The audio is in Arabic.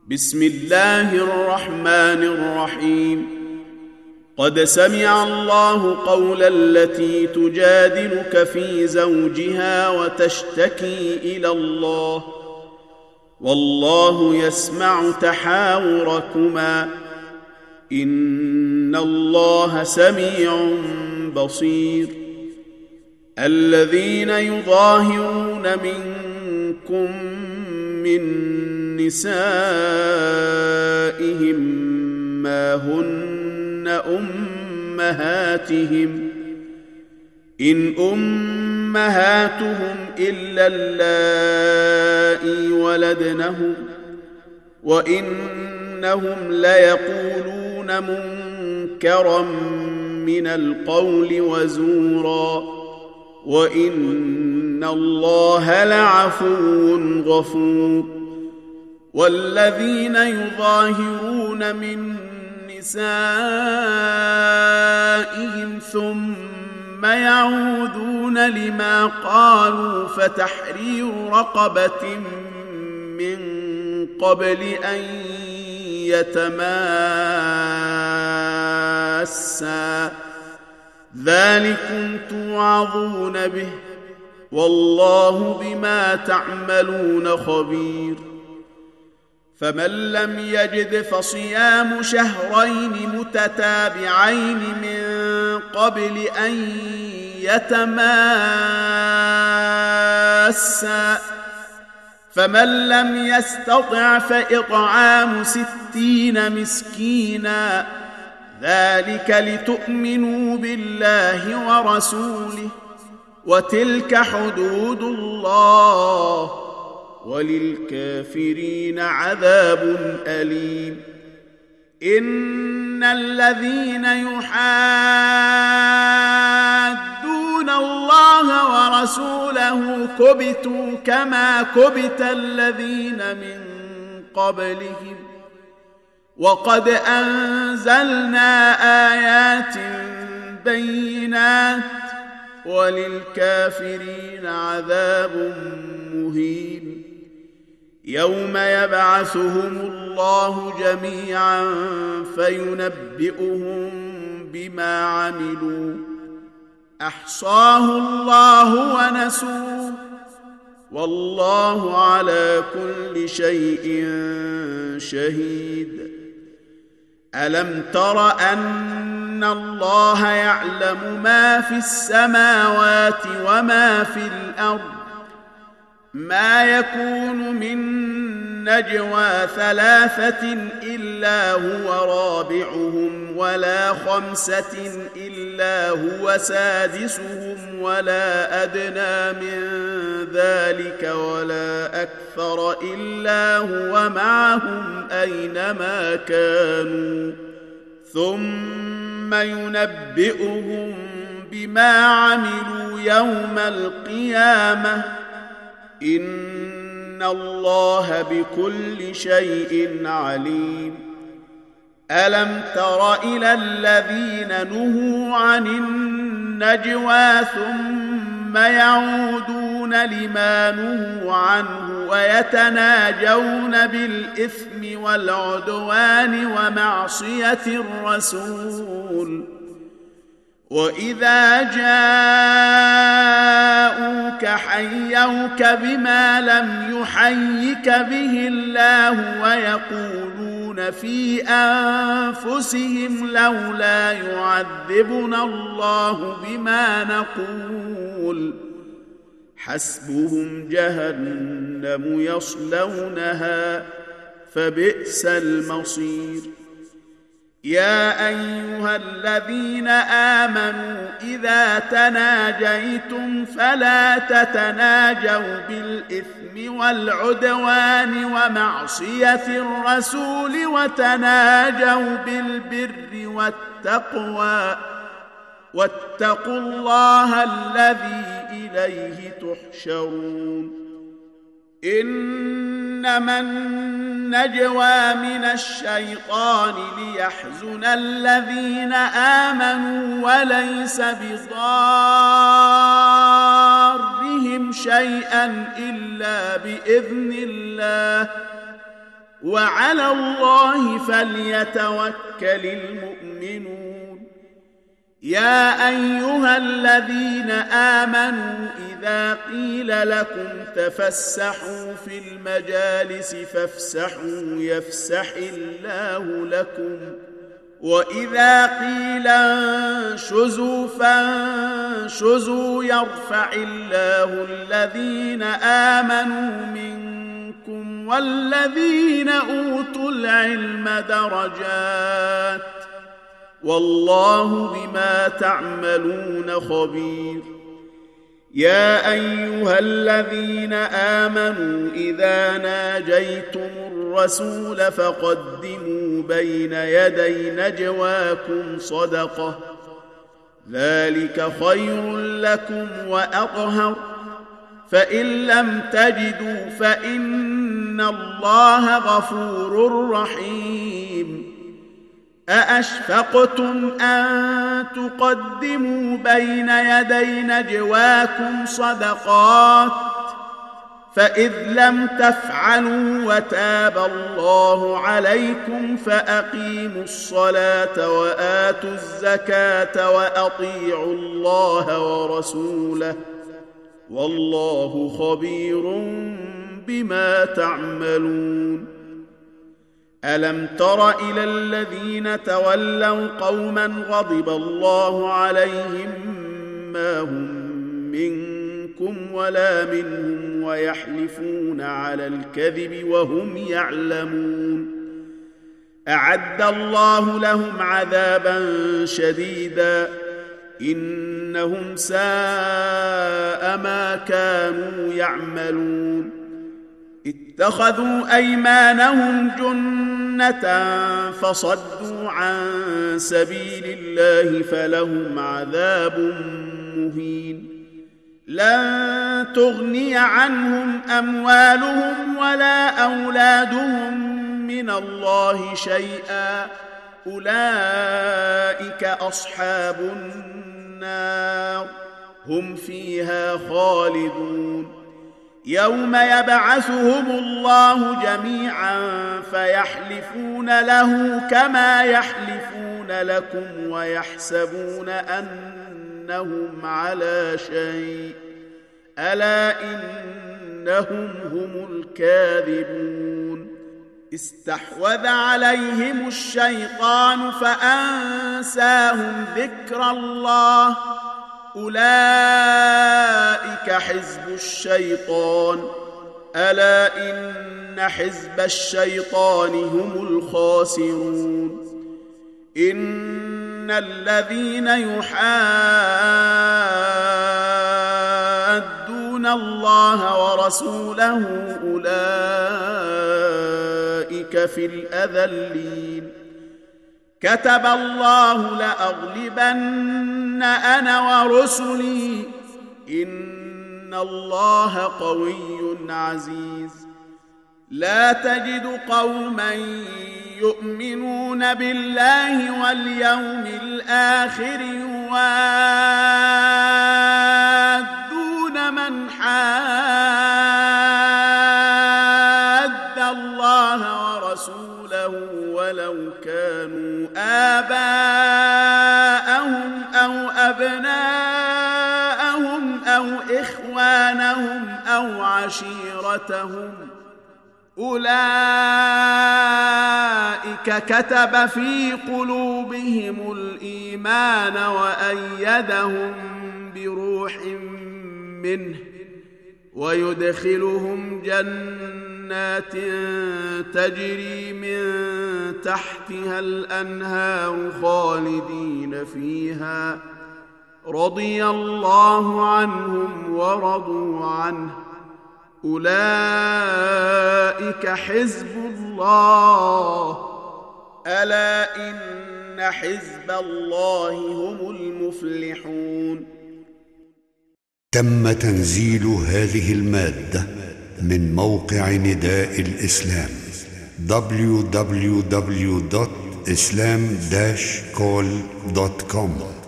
بسم الله الرحمن الرحيم. قد سمع الله قول التي تجادلك في زوجها وتشتكي إلى الله والله يسمع تحاوركما إن الله سميع بصير. الذين يظاهرون منكم من نسائهم ما هن أمهاتهم إن أمهاتهم إلا اللائي ولدنهم وإنهم ليقولون منكرا من القول وزورا وإن الله لعفو غفور. والذين يظاهرون من نسائهم ثم يعودون لما قالوا فتحرير رقبة من قبل أن يتماسا ذلكم توعظون به والله بما تعملون خبير. فمن لم يجد فصيام شهرين متتابعين من قبل أن يتماسا فمن لم يستطع فإطعام 60 مسكينا ذلك لتؤمنوا بالله ورسوله وتلك حدود الله وللكافرين عذاب أليم. إن الذين يحادون الله ورسوله كبتوا كما كبت الذين من قبلهم وقد أنزلنا آيات بينات وللكافرين عذاب مهين. يوم يبعثهم الله جميعا فينبئهم بما عملوا أحصاه الله ونسوه والله على كل شيء شهيد. ألم تر أن الله يعلم ما في السماوات وما في الأرض ما يكون من نجوى 3 إلا هو رابعهم ولا 5 إلا هو سادسهم ولا أدنى من ذلك ولا أكثر إلا هو معهم أينما كانوا ثم ينبئهم بما عملوا يوم القيامة إن الله بكل شيء عليم. ألم تر إلى الذين نهوا عن النجوى ثم يعودون لما نهوا عنه ويتناجون بالإثم والعدوان ومعصية الرسول وإذا جاءوك حيوك بما لم يحيك به الله ويقولون في أنفسهم لولا يعذبنا الله بما نقول حسبهم جهنم يصلونها فبئس المصير. يا أيها الذين آمنوا إذا تناجيتم فلا تتناجوا بالإثم والعدوان ومعصية الرسول وتناجوا بالبر والتقوى واتقوا الله الذي إليه تحشرون. إنما النجوى من الشيطان ليحزن الذين آمنوا وليس بضارهم شيئا إلا بإذن الله وعلى الله فليتوكل المؤمنون يا أيها الذين آمنوا إذا قيل لكم تفسحوا في المجالس فافسحوا يفسح الله لكم وإذا قيل انشزوا فانشزوا يرفع الله الذين آمنوا منكم والذين أوتوا العلم درجات والله بما تعملون خبير يا أيها الذين آمنوا إذا ناجيتم الرسول فقدموا بين يدي نجواكم صدقة ذلك خير لكم وأطهر فإن لم تجدوا فإن الله غفور رحيم أأشفقتم أن تقدموا بين يدي نجواكم صدقات فإذ لم تفعلوا وتاب الله عليكم فأقيموا الصلاة وآتوا الزكاة وأطيعوا الله ورسوله والله خبير بما تعملون ألم تر إلى الذين تولوا قوما غضب الله عليهم ما هم منكم ولا منهم ويحلفون على الكذب وهم يعلمون أعد الله لهم عذابا شديدا إنهم ساء ما كانوا يعملون اتخذوا أيمانهم جنة فصدوا عن سبيل الله فلهم عذاب مهين لن تغني عنهم أموالهم ولا أولادهم من الله شيئا أولئك أصحاب النار هم فيها خالدون يوم يبعثهم الله جميعا فيحلفون له كما يحلفون لكم ويحسبون أنهم على شيء ألا إنهم هم الكاذبون استحوذ عليهم الشيطان فأنساهم ذكر الله أولئك حزب الشيطان ألا إن حزب الشيطان هم الخاسرون إن الذين يحادون الله ورسوله أولئك في الأذلين كتب الله لأغلبن أنا ورسلي إن الله قوي عزيز لا تجد قوما يؤمنون بالله واليوم الآخر يوادون من حاد الله ورسوله ولو كانوا آباءهم أو أبناءهم أو إخوانهم أو عشيرتهم أولئك كتب في قلوبهم الإيمان وأيدهم بروح منه ويدخلهم جنات تجري من تحتها الأنهار خالدين فيها رضي الله عنهم ورضوا عنه أولئك حزب الله ألا إن حزب الله هم المفلحون. تم تنزيل هذه المادة من موقع نداء الإسلام www.islam-call.com